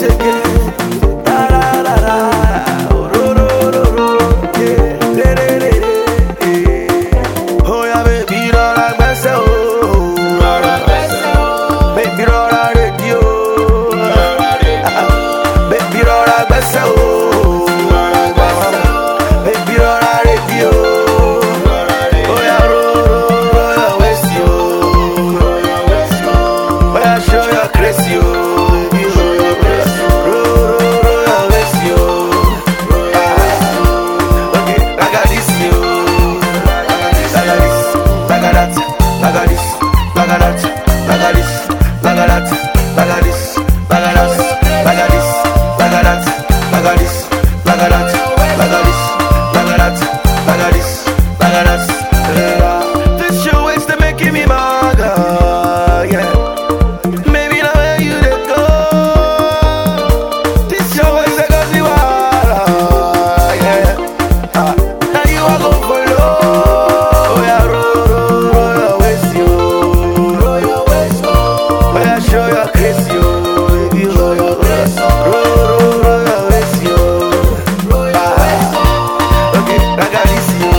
again. Da da da da. Oh, ro ro ro ro. Yeah. Re re re re. Oh yeah, baby, rọra gbẹ́sẹ̀ o. Baby, rọra rédíò. Baby, rọra gbẹ́sẹ̀ o. Baby, rọra rédíò. Oh yeah, roll your waist, yo. Oh yeah, show your grace, yo. Baby, roll your waist, yo. Okay, I got this, yo. I got this, I got that, I got this, I got that, I got this, I got that, I got this, I got that, I got this, I got that, I got this, I got that, I got this, I got that, I got this, I got that. This your ways to making me mad, yeah. Maybe the way you let go. This your ways that got me wild, yeah. Now you are go for low. Oh yeah, roll your waist, yo. Oh yeah, show your grace, yo. Baby, roll your waist, roll your waist, yo. Okay, I got this, yo.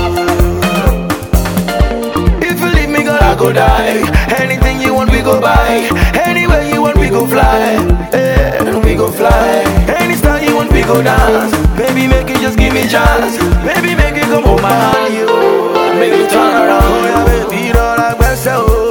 If you leave me, girl, I go die. Anything you want, we go buy. Anywhere you want, we go fly. Yeah, we go fly. Any style you want, we go dance. Baby, make it, just give me chance. Baby, make it come hold my hand, yo. Make it turn around. Oh yeah, baby, rọra gbẹ́sẹ̀ o.